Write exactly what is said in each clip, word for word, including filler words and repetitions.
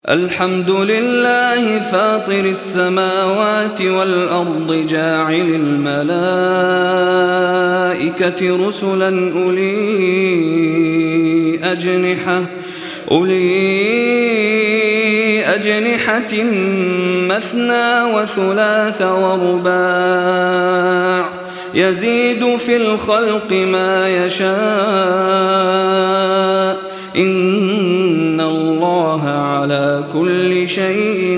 الحمد لله فاطر السماوات والأرض جاعل الملائكة رسلا أولي أجنحة أولي أجنحة مثنى وثلاث ورباع يزيد في الخلق ما يشاء إن الله على كل شيء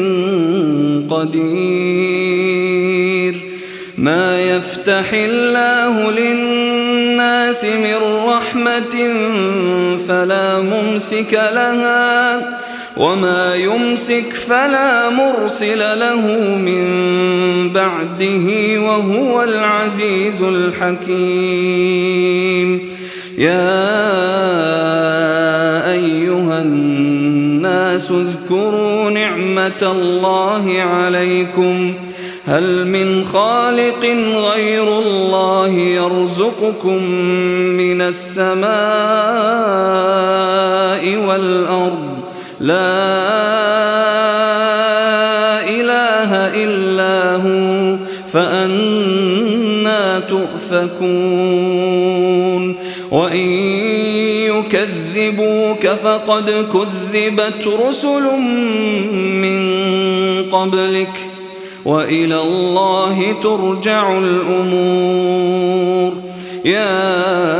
قدير. ما يفتح الله للناس من رحمة فلا ممسك لها وما يمسك فلا مرسل له من بعده وهو العزيز الحكيم. يا أيها الناس اذكروا نعمة الله عليكم هل من خالق غير الله يرزقكم من السماء والأرض لا إله إلا هو فأنى تؤفكون. وإن يكذبوك فقد كذبت رسل من قبلك وإلى الله ترجع الأمور. يا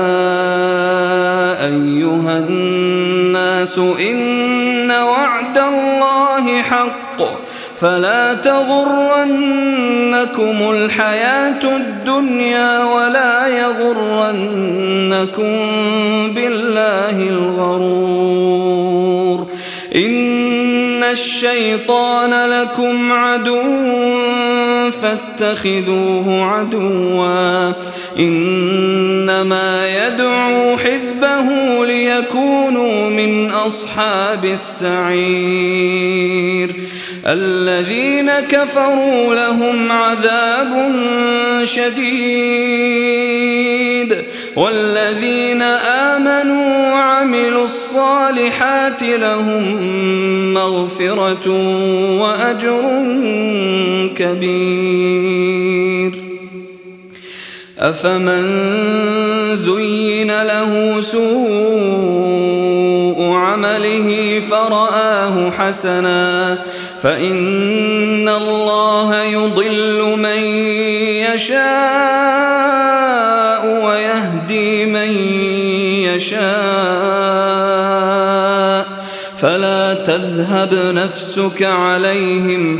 أيها الناس إن وعد الله حق فلا تغرنكم الحياة الدنيا ولا يغرنكم بالله الغرور. إن الشيطان لكم عدو فاتخذوه عدوا إنما يدعو حزبه ليكونوا من أصحاب السعير. الذين كفروا لهم عذاب شديد والذين آمنوا وعملوا الصالحات لهم مغفرة وأجر كبير. أفمن زين له سوء عمله فرآه حسنا فإن الله يضل من يشاء ويهدي من يشاء فلا تذهب نفسك عليهم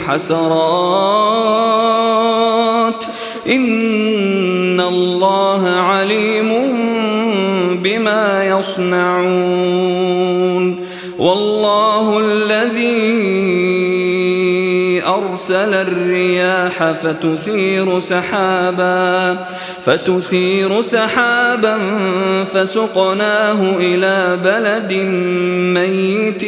حسرات إن الله عليم بما يصنعون. والله الذي أرسل الرياح فتثير سحابا فتثير سحابا فسقناه إلى بلد ميت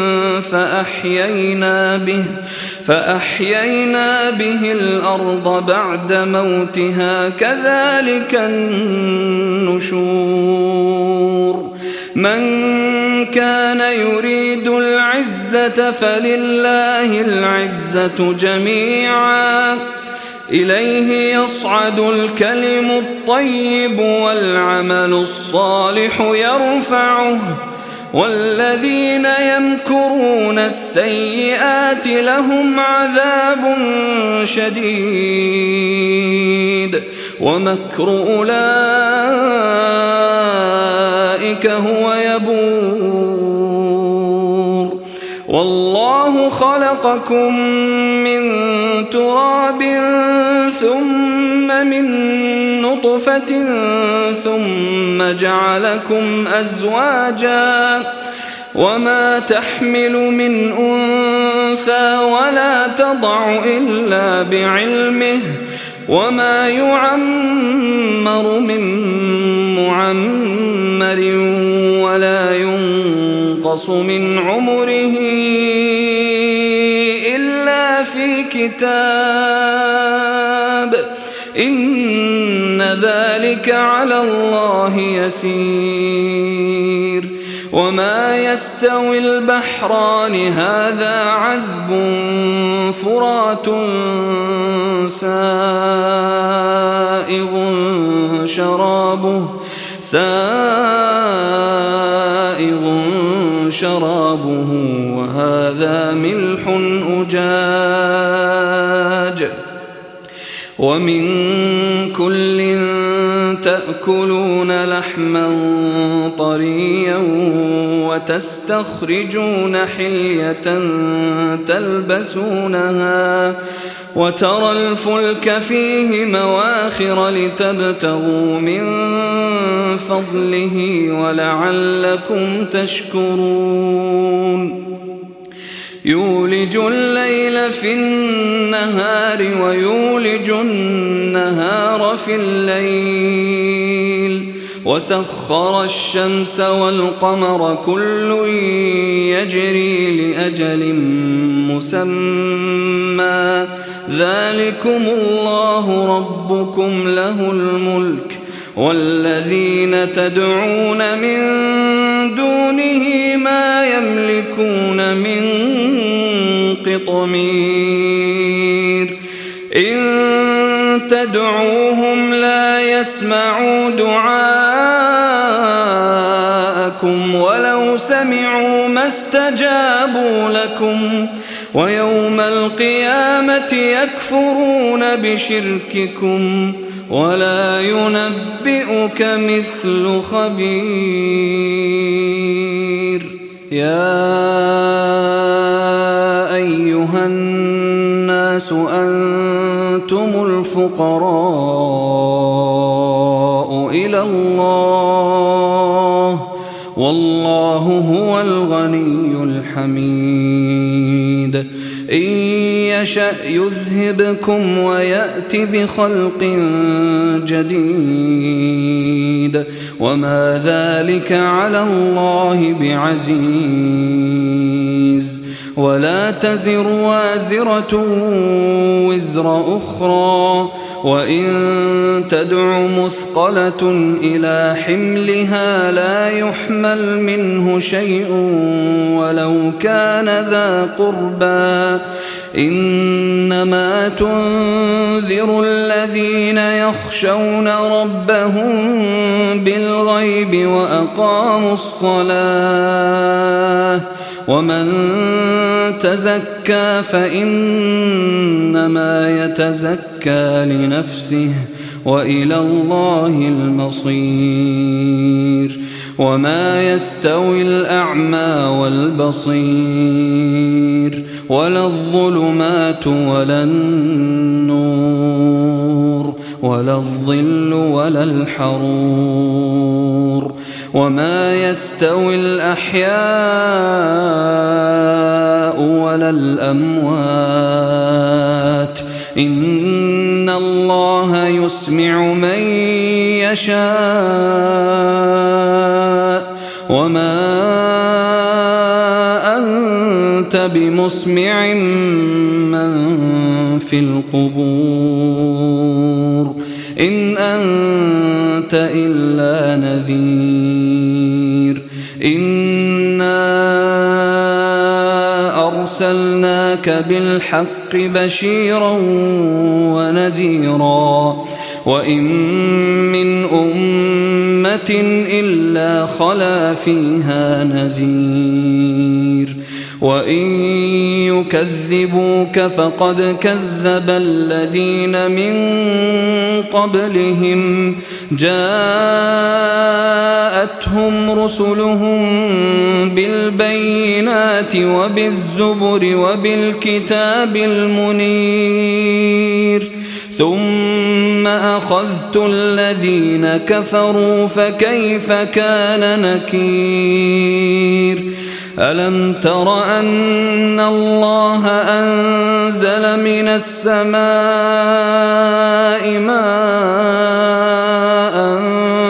فأحيينا به فأحيينا به الأرض بعد موتها كذلك النشور. من كان يريد العزة فلله العزة جميعا إليه يصعد الكلم الطيب والعمل الصالح يرفعه والذين يمكرون السيئات لهم عذاب شديد ومكر أولئك هو يبور. والله خلقكم من تراب ثم من نطفة ثم جعلكم أزواجا وما تحمل من أنثى ولا تضع إلا بعلمه وما يعمر من معمر ولا ينقص من عمره إلا في كتاب إن ذلك على الله يسير. وما يستوي البحران هذا عذب فرات سائغ شرابه سائغ شرابه وهذا ملح أجاج ومن كل تأكلون لحما طريا وتستخرجون حلية تلبسونها وترى الفلك فيه مواخر لتبتغوا من فضله ولعلكم تشكرون يولج الليل في النهار ويولج النهار في الليل وسخر الشمس والقمر كل يجري لأجل مسمى ذلكم الله ربكم له الملك والذين تدعون من دونه ما يملكون من قطمير إن تدعوهم لا يسمعوا دعاءكم ولو سمعوا ما استجابوا لكم ويوم القيامة يكفرون بشرككم ولا ينبئك مثل خبير يا أيها الناس أنتم الفقراء إلى الله والله هو الغني الحميد إن يشأ يذهبكم ويأت بخلق جديد وما ذلك على الله بعزيز ولا تزر وازرة وزر أخرى وإن تدع مثقلة إلى حملها لا يحمل منه شيء ولو كان ذا قربى إنما تنذر الذين يخشون ربهم بالغيب وأقاموا الصلاة ومن تزكى فإنما يتزكى لنفسه وإلى الله المصير وما يستوي الأعمى والبصير ولا الظلمات ولا النور ولا الظل ولا الحرور وما يستوي الأحياء ولا الأموات إن الله يسمع من يشاء وما أنت بمسمع من في القبور إن أنت إلا نذير إنا أرسلناك بالحق بشيرا ونذيرا وإن من أمة إلا خلا فيها نذير وإن يكذبوك فقد كذب الذين من قبلهم جاءتهم رسلهم بالبينات وبالزبر وبالكتاب المنير ثم أخذت الذين كفروا فكيف كان نكير ألم تر أن الله أنزل من السماء ماء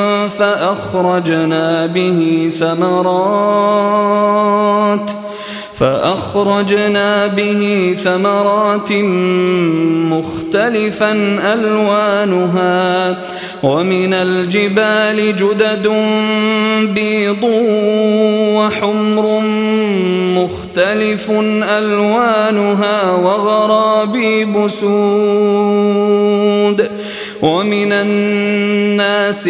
فأخرجنا به ثمرات فأخرجنا به ثمرات مختلفا ألوانها ومن الجبال جدد بيض وحمر مختلف ألوانها وغرابيب سود ومن الناس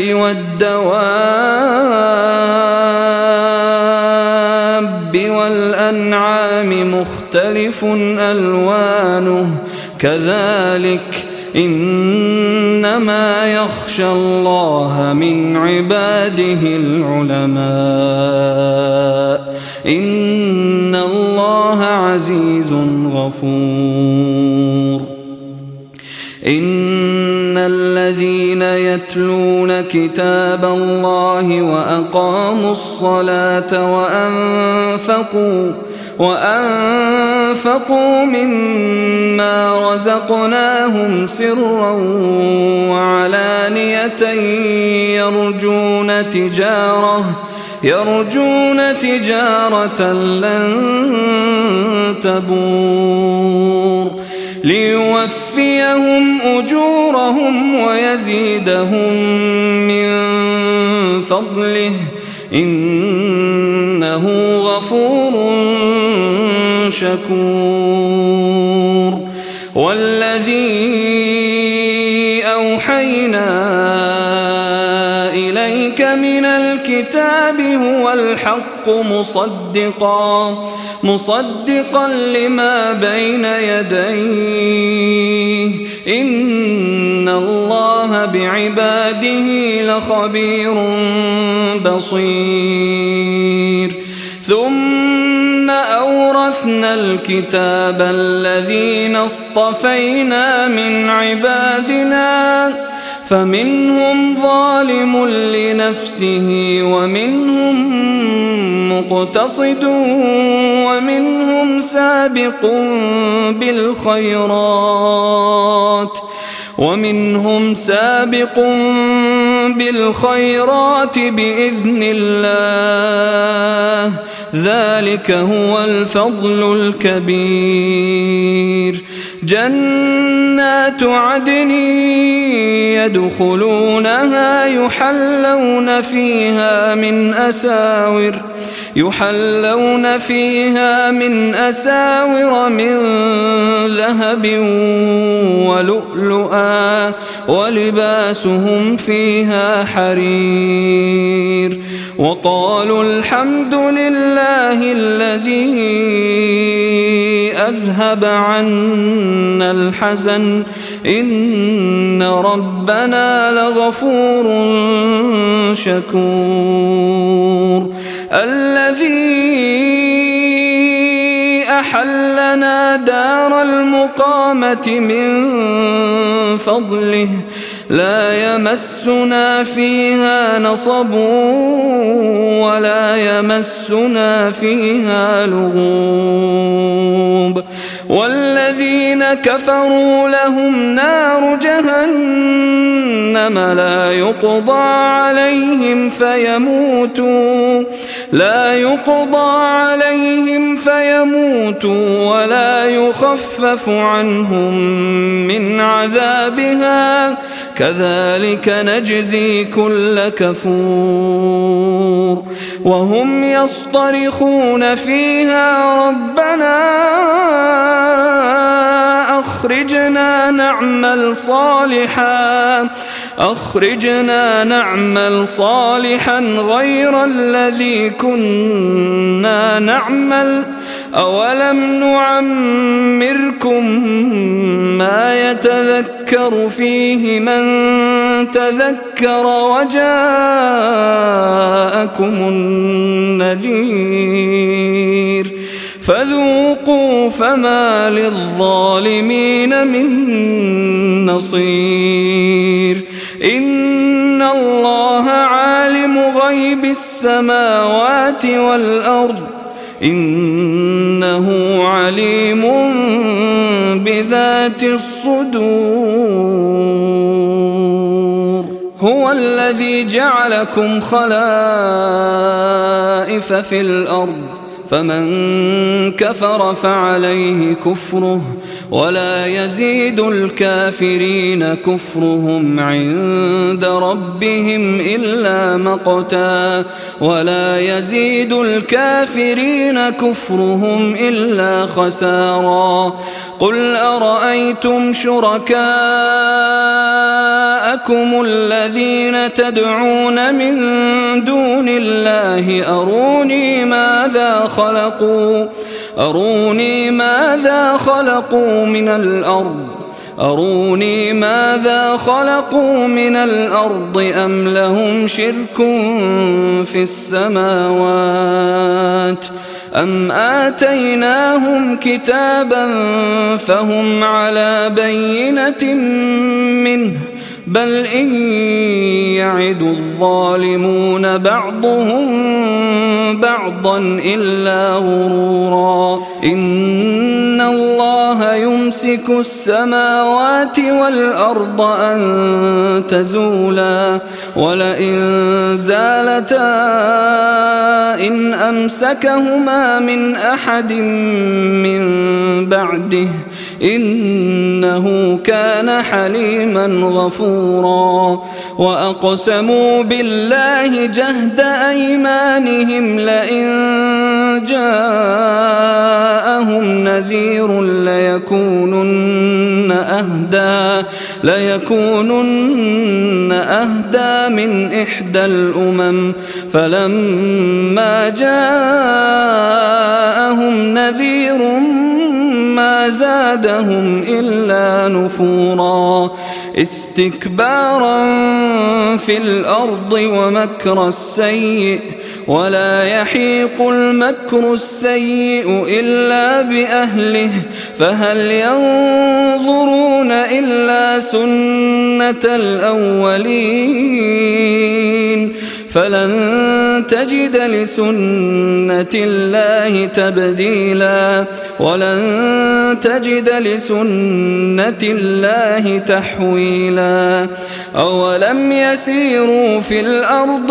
والدواب والأنعام مختلف ألوانه كذلك إنما يخشى الله من عباده العلماء إن الله عزيز غفور إن الذين يتلون كتاب الله وأقاموا الصلاة وأنفقوا وأنفقوا مما رزقناهم سرا وعلانية يرجون تجارة يرجون تجارة لن تبور ليوفيهم أجورهم ويزيدهم من فضله إنه غفور شكور والذي أوحينا إليك من الكتاب هو الحق مصدقا مصدقا لما بين يديه إن الله بعباده لخبير بصير ثم أورثنا الكتاب الذين اصطفينا من عبادنا فمنهم ظالم لنفسه ومنهم مقتصد ومنهم سابق بالخيرات ومنهم سابق بالخيرات بإذن الله ذلك هو الفضل الكبير جنات عدن يدخلونها يحلون فيها من أساور يحلون فيها من أساور من ذهب ولؤلؤا ولباسهم فيها حرير وقالوا الحمد لله الذي أذهب عنا الحزن إن ربنا لغفور شكور الذي أحلنا دار المقامة من فضله لا يمسنا فيها نصب ولا يمسنا فيها لغوب والذين كفروا لهم نار جهنم لا يقضى عليهم فيموتوا لا يقضى عليهم فيموتوا ولا يخفف عنهم من عذابها كذلك نجزي كل كفور وهم يصطرخون فيها ربنا أخرجنا نعمل صالحا أخرجنا نعمل صالحا غير الذي كنا نعمل أولم نعمركم ما يتذكر فيه من تذكر وجاءكم النذير فذوقوا فما للظالمين من نصير إن الله عالم غيب السماوات والأرض إنه عليم بذات الصدور هو الذي جعلكم خلائف في الأرض فمن كفر فعليه كفره ولا يزيد الكافرين كفرهم عند ربهم إلا مقتا ولا يزيد الكافرين كفرهم إلا خسارا قل أرأيتم شركاءكم الذين تدعون من دون الله أروني ماذا خلقوا أروني ماذا خلقوا من الأرض أروني ماذا خلقوا من الأرض أم لهم شرك في السماوات أم آتيناهم كتابا فهم على بينة منه بل إن يعد الظالمون بعضهم بعضا إلا غرورا إن الله يمسك السماوات والأرض أن تزولا ولئن زالتا إن أمسكهما من أحد من بعده إنه كان حليما غفورا وأقسموا بالله جهد أيمانهم لئن جاءهم نذير ليكونن أهدى ليكونن أهدى من إحدى الأمم فلما جاءهم نذير ما زادهم إلا نفورا استكبارا في الأرض ومكر السيء ولا يحيق المكر السيء إلا بأهله فهل ينظرون إلا سنة الأولين فلن تجد لسنة الله تبديلا ولن تجد لسنة الله تحويلا أولم يسيروا في الأرض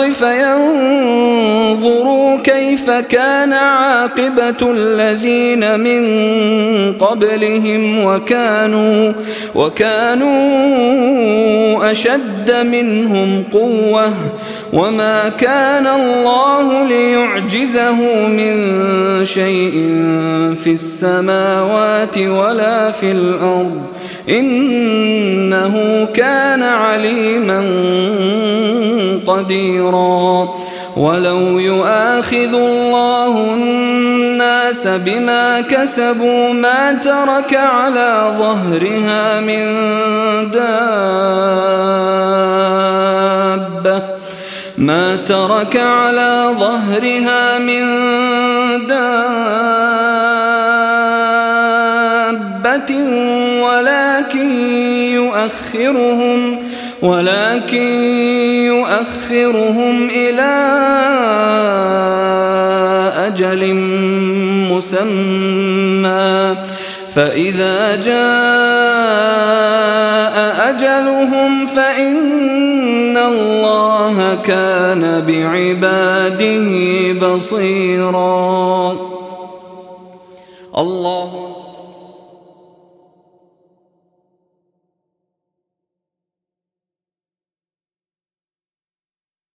فينظروا كيف كان عاقبة الذين من قبلهم وكانوا, وكانوا أشد منهم قوة وما كان الله ليعجزه من شيء في السماوات ولا في الأرض إنه كان عليما قديرا ولو يؤاخذ الله الناس بما كسبوا ما ترك على ظهرها من دابة ما ترك على ظهرها من دابة ولكن يؤخرهم ولكن يؤخرهم إلى أجل مسمى فإذا جاء أجلهم فإن الله كان بعباده بصيرا الله